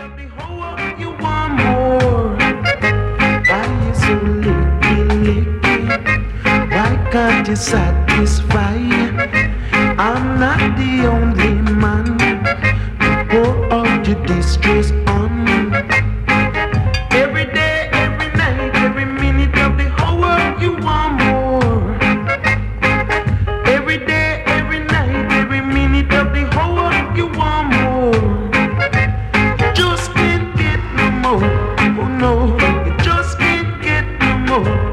of the whole world, you want more. Why you so licky? Why can't you satisfy? I'm not the only man to pour out your distress on. Every day, every night, every minute of the whole world, you want more. Every day, every night, every minute of the whole world, you want more. Just can't get no more. Oh no, you just can't get no more.